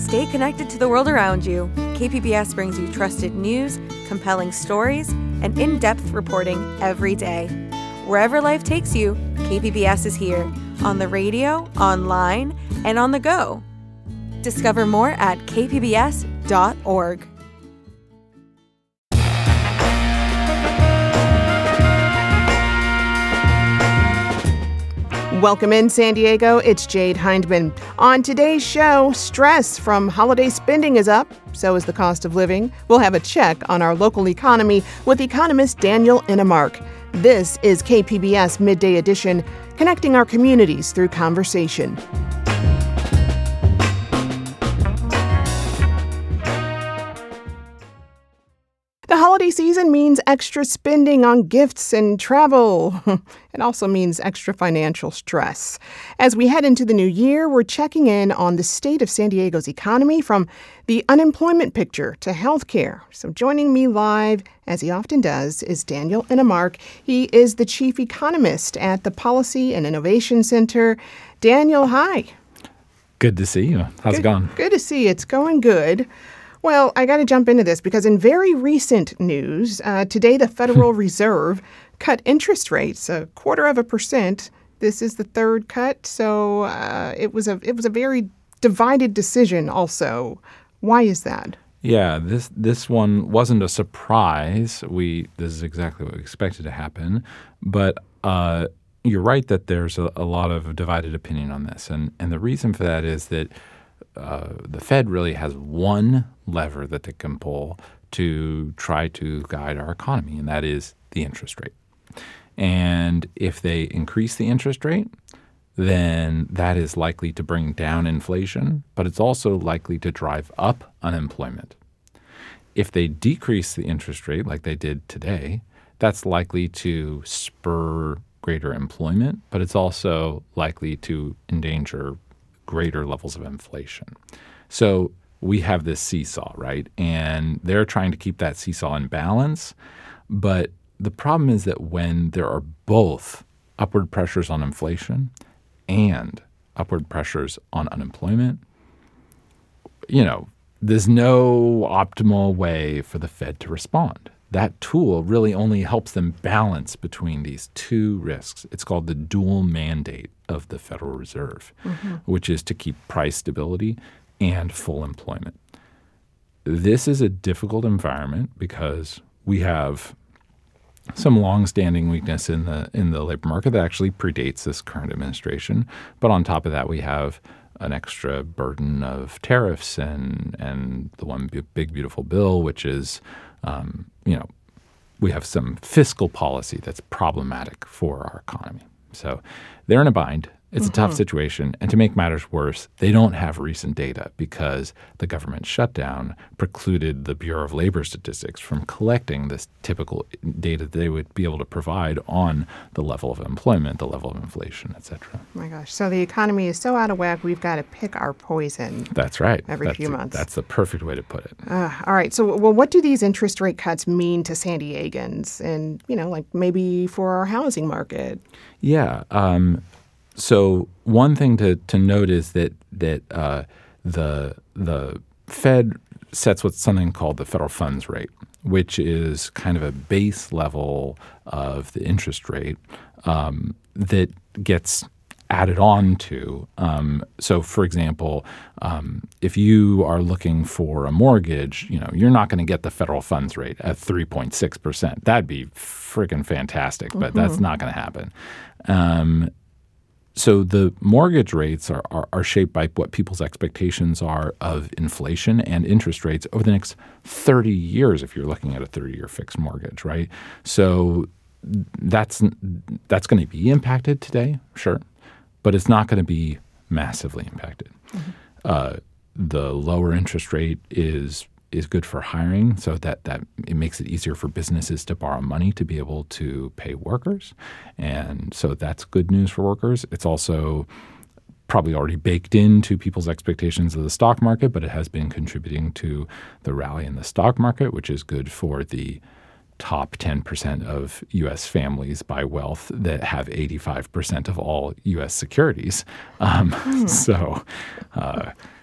Stay connected to the world around you. KPBS brings you trusted news, compelling stories, and in-depth reporting every day. Wherever life takes you, KPBS is here, on the radio, online, and on the go. Discover more at kpbs.org. Welcome in, San Diego. It's Jade Hindman. On today's show, stress from holiday spending is up. So is the cost of living. We'll have a check on our local economy with economist Daniel Innemark. This is KPBS Midday Edition, connecting our communities through conversation. The holiday season means extra spending on gifts and travel. It also means extra financial stress. As we head into the new year, we're checking in on the state of San Diego's economy, from the unemployment picture to healthcare. So joining me live, as he often does, is Daniel Innemark. He is the chief economist at the Policy and Innovation Center. Daniel, hi. Good to see you. How's it going? Good to see you. It's going good. Well, I got to jump into this because in very recent news, today the Federal Reserve cut interest rates 0.25%. This is the third cut, so it was a very divided decision. Also, why is that? Yeah, this one wasn't a surprise. This is exactly what we expected to happen, but you're right that there's a lot of divided opinion on this, and the reason for that is that the Fed really has one lever that they can pull to try to guide our economy, and that is the interest rate. And if they increase the interest rate, then that is likely to bring down inflation, but it's also likely to drive up unemployment. If they decrease the interest rate like they did today, that's likely to spur greater employment, but it's also likely to endanger greater levels of inflation. So we have this seesaw, right? And they're trying to keep that seesaw in balance. But the problem is that when there are both upward pressures on inflation and upward pressures on unemployment, there's no optimal way for the Fed to respond. That tool really only helps them balance between these two risks. It's called the dual mandate of the Federal Reserve, which is to keep price stability and full employment. This is a difficult environment because we have some longstanding weakness in the labor market that actually predates this current administration. But on top of that, we have an extra burden of tariffs and the one big beautiful bill, which is we have some fiscal policy that's problematic for our economy. So they're in a bind. It's a tough situation. And to make matters worse, they don't have recent data because the government shutdown precluded the Bureau of Labor Statistics from collecting this typical data that they would be able to provide on the level of employment, the level of inflation, et cetera. Oh my gosh. So the economy is so out of whack, we've got to pick our poison. That's right. Every few months. That's the perfect way to put it. All right. So, what do these interest rate cuts mean to San Diegans and, maybe for our housing market? Yeah. So one thing to note is that the Fed sets what's something called the federal funds rate, which is kind of a base level of the interest rate that gets added on to. So, for example, if you are looking for a mortgage, you're not going to get the federal funds rate at 3.6%. That'd be freaking fantastic, but that's not going to happen. So the mortgage rates are shaped by what people's expectations are of inflation and interest rates over the next 30 years if you're looking at a 30-year fixed mortgage, right? So that's going to be impacted today, sure, but it's not going to be massively impacted. The lower interest rate is good for hiring, so that it makes it easier for businesses to borrow money to be able to pay workers. And so that's good news for workers. It's also probably already baked into people's expectations of the stock market, but it has been contributing to the rally in the stock market, which is good for the top 10% of U.S. families by wealth that have 85% of all U.S. securities. So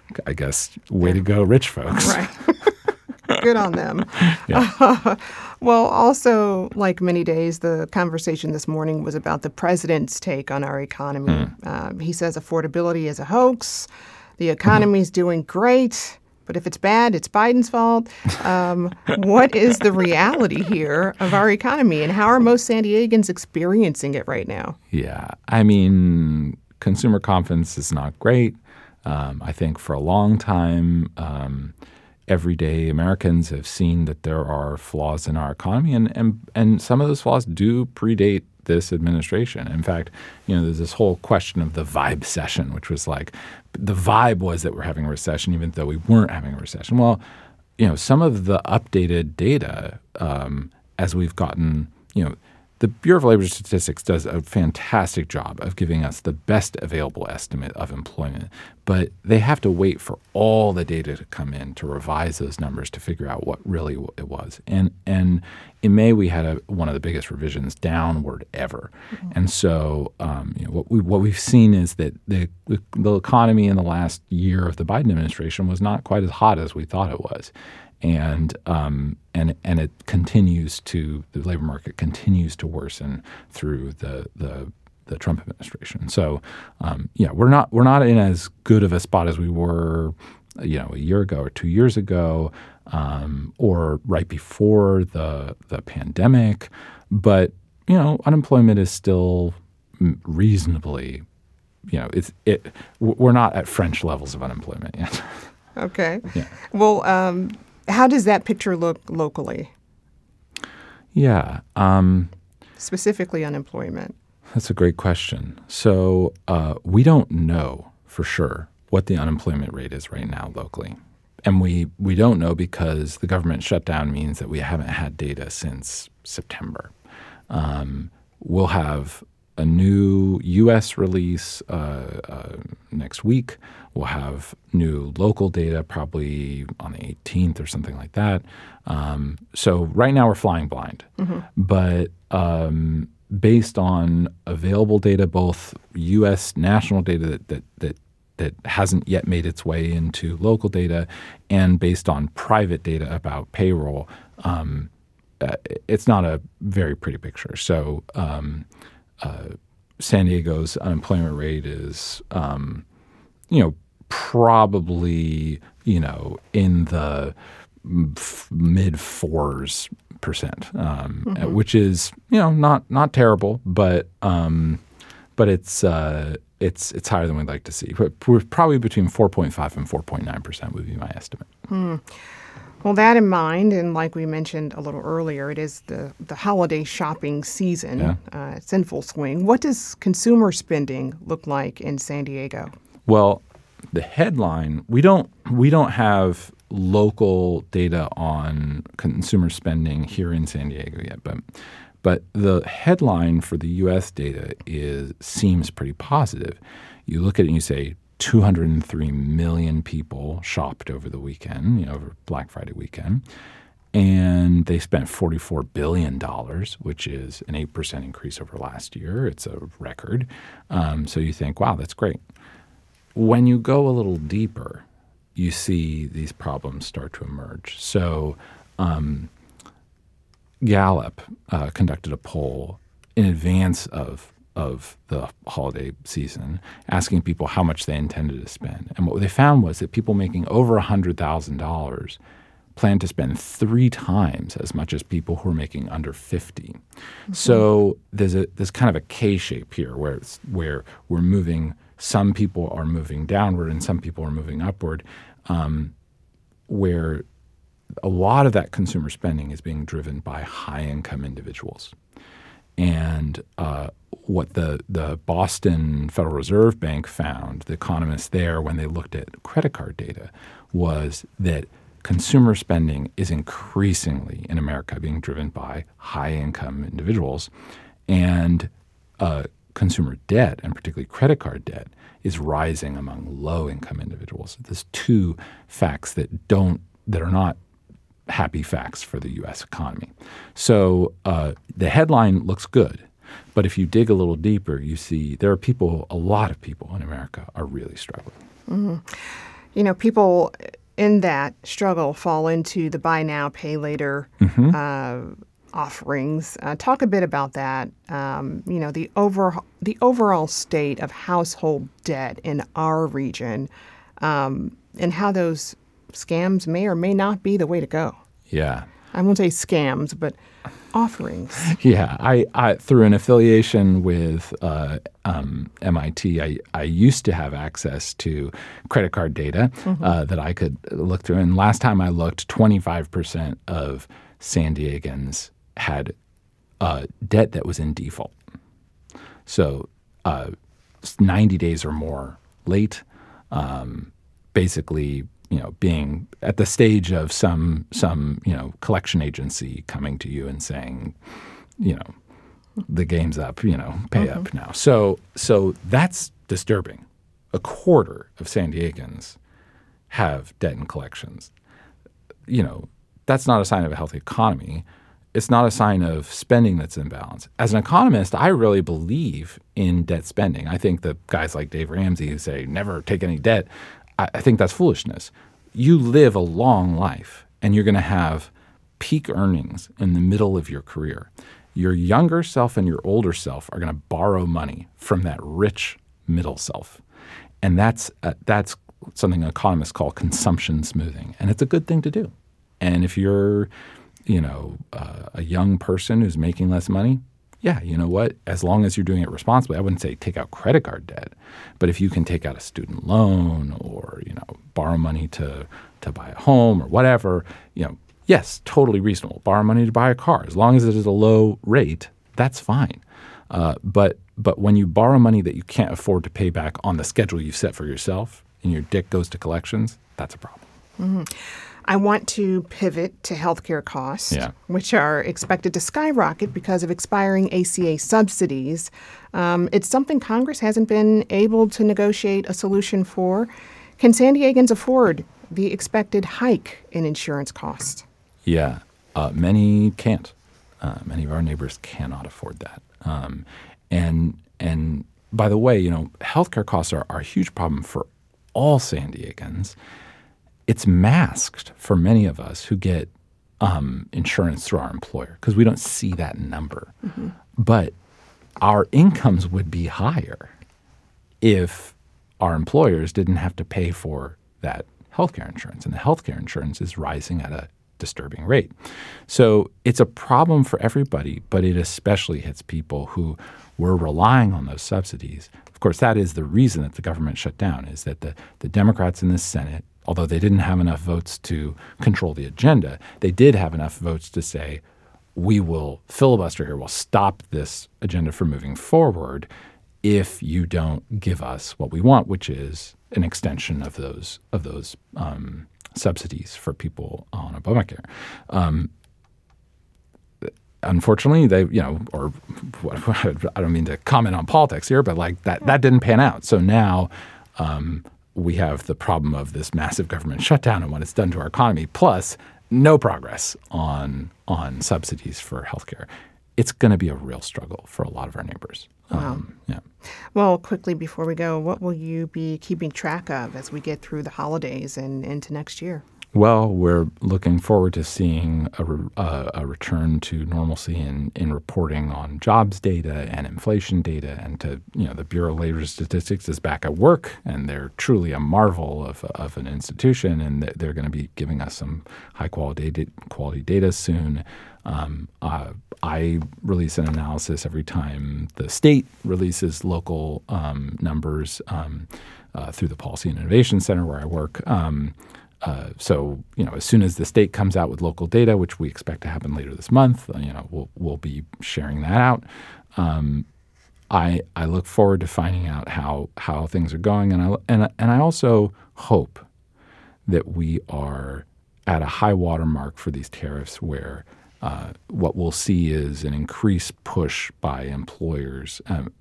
I guess, way to go, rich folks. Right. Good on them. Yeah. Well, also, like many days, the conversation this morning was about the president's take on our economy. He says affordability is a hoax. The economy's doing great. But if it's bad, it's Biden's fault. What is the reality here of our economy, and how are most San Diegans experiencing it right now? Yeah. I mean, consumer confidence is not great. I think for a long time, everyday Americans have seen that there are flaws in our economy, and some of those flaws do predate this administration. In fact, there's this whole question of the vibe session, which was like the vibe was that we're having a recession, even though we weren't having a recession. Well, some of the updated data as we've gotten, the Bureau of Labor Statistics does a fantastic job of giving us the best available estimate of employment, but they have to wait for all the data to come in to revise those numbers to figure out what really it was. And in May, we had one of the biggest revisions downward ever. Mm-hmm. And so what we've seen is that the economy in the last year of the Biden administration was not quite as hot as we thought it was. And it continues the labor market continues to worsen through the Trump administration. So we're not in as good of a spot as we were, a year ago or 2 years ago, or right before the pandemic. But unemployment is still reasonably, we're not at French levels of unemployment yet. Okay. Yeah. Well. How does that picture look locally? Yeah. Specifically unemployment. That's a great question. So we don't know for sure what the unemployment rate is right now locally. And we don't know because the government shutdown means that we haven't had data since September. We'll have a new U.S. release next week. We'll have new local data probably on the 18th or something like that. So right now we're flying blind. Mm-hmm. But based on available data, both U.S. national data that hasn't yet made its way into local data, and based on private data about payroll, it's not a very pretty picture. So San Diego's unemployment rate is, probably, in the mid 4%, mm-hmm. which is, not terrible, but it's higher than we'd like to see. We're probably between 4.5 and 4.9% would be my estimate. Well, that in mind, and like we mentioned a little earlier, it is the holiday shopping season. Yeah. It's in full swing. What does consumer spending look like in San Diego? Well, the headline, we don't have local data on consumer spending here in San Diego yet, but the headline for the U.S. data seems pretty positive. You look at it and you say 203 million people shopped over the weekend, over Black Friday weekend, and they spent $44 billion, which is an 8% increase over last year. It's a record. So you think, wow, that's great. When you go a little deeper, you see these problems start to emerge. So Gallup conducted a poll in advance of the holiday season, asking people how much they intended to spend. And what they found was that people making over $100,000 plan to spend 3 times as much as people who are making under 50. Mm-hmm. So there's kind of a K shape here where we're moving. Some people are moving downward and some people are moving upward, where a lot of that consumer spending is being driven by high-income individuals. And what the Boston Federal Reserve Bank found, the economists there, when they looked at credit card data, was that consumer spending is increasingly in America being driven by high-income individuals. And consumer debt, and particularly credit card debt, is rising among low-income individuals. There's 2 facts that are not happy facts for the U.S. economy. So the headline looks good, but if you dig a little deeper, you see there are a lot of people in America are really struggling. Mm-hmm. People in that struggle fall into the buy now, pay later offerings. Talk a bit about that. The overall state of household debt in our region, and how those scams may or may not be the way to go. Yeah. I won't say scams, but offerings. Yeah. I through an affiliation with MIT, I used to have access to credit card data that I could look through. And last time I looked, 25% of San Diegans had debt that was in default. So 90 days or more late, basically, being at the stage of some collection agency coming to you and saying, the game's up, pay up now. So that's disturbing. A quarter of San Diegans have debt and collections. That's not a sign of a healthy economy. It's not a sign of spending that's in balance. As an economist, I really believe in debt spending. I think that guys like Dave Ramsey who say never take any debt, I think that's foolishness. You live a long life, and you're going to have peak earnings in the middle of your career. Your younger self and your older self are going to borrow money from that rich middle self. And that's something economists call consumption smoothing. And it's a good thing to do. And if you're a young person who's making less money, yeah, you know what? As long as you're doing it responsibly, I wouldn't say take out credit card debt, but if you can take out a student loan or borrow money to buy a home or whatever, yes, totally reasonable. Borrow money to buy a car, as long as it is a low rate, that's fine. But when you borrow money that you can't afford to pay back on the schedule you've set for yourself, and your debt goes to collections, that's a problem. Mm-hmm. I want to pivot to healthcare costs, which are expected to skyrocket because of expiring ACA subsidies. It's something Congress hasn't been able to negotiate a solution for. Can San Diegans afford the expected hike in insurance costs? Yeah, many can't. Many of our neighbors cannot afford that. And by the way, healthcare costs are a huge problem for all San Diegans. It's masked for many of us who get insurance through our employer because we don't see that number. Mm-hmm. But our incomes would be higher if our employers didn't have to pay for that healthcare insurance. And the healthcare insurance is rising at a disturbing rate. So it's a problem for everybody, but it especially hits people who were relying on those subsidies. Of course, that is the reason that the government shut down, is that the Democrats in the Senate, although they didn't have enough votes to control the agenda, they did have enough votes to say, we will filibuster here, we'll stop this agenda from moving forward if you don't give us what we want, which is an extension of those subsidies for people on Obamacare. Unfortunately, I don't mean to comment on politics here, but that didn't pan out. So now we have the problem of this massive government shutdown and what it's done to our economy, plus no progress on subsidies for healthcare. It's going to be a real struggle for a lot of our neighbors. Wow. Well, quickly before we go, what will you be keeping track of as we get through the holidays and into next year? Well, we're looking forward to seeing a return to normalcy in reporting on jobs data and inflation data, and the Bureau of Labor Statistics is back at work, and they're truly a marvel of an institution, and they're going to be giving us some high quality data soon. I release an analysis every time the state releases local numbers through the Policy and Innovation Center where I work. So as soon as the state comes out with local data, which we expect to happen later this month, we'll be sharing that out. I look forward to finding out how things are going, and I also hope that we are at a high water mark for these tariffs, where what we'll see is an increased push by employers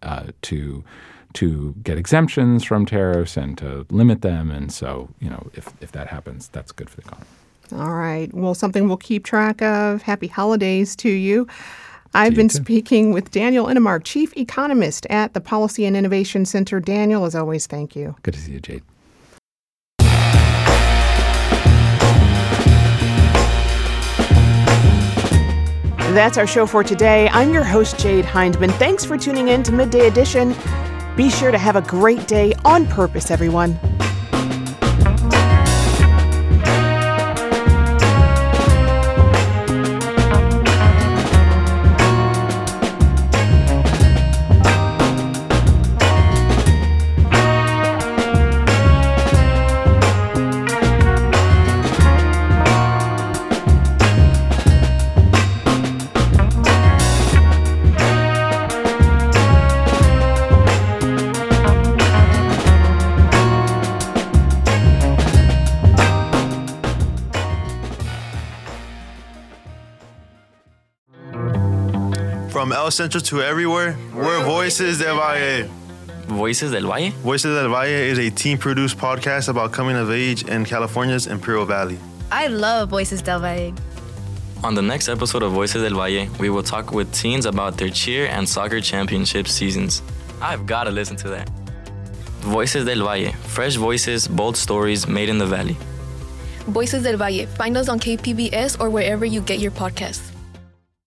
to get exemptions from tariffs and to limit them. And so, if that happens, that's good for the economy. All right. Well, something we'll keep track of. Happy holidays to you. I've been speaking with Daniel Innemark, Chief Economist at the Policy and Innovation Center. Daniel, as always, thank you. Good to see you, Jade. That's our show for today. I'm your host, Jade Hindman. Thanks for tuning in to Midday Edition. Be sure to have a great day on purpose, everyone. From El Centro to everywhere, we're Voices del Valle. Voices del Valle? Voices del Valle is a teen-produced podcast about coming of age in California's Imperial Valley. I love Voices del Valle. On the next episode of Voices del Valle, we will talk with teens about their cheer and soccer championship seasons. I've got to listen to that. Voices del Valle, fresh voices, bold stories made in the valley. Voices del Valle. Find us on KPBS or wherever you get your podcasts.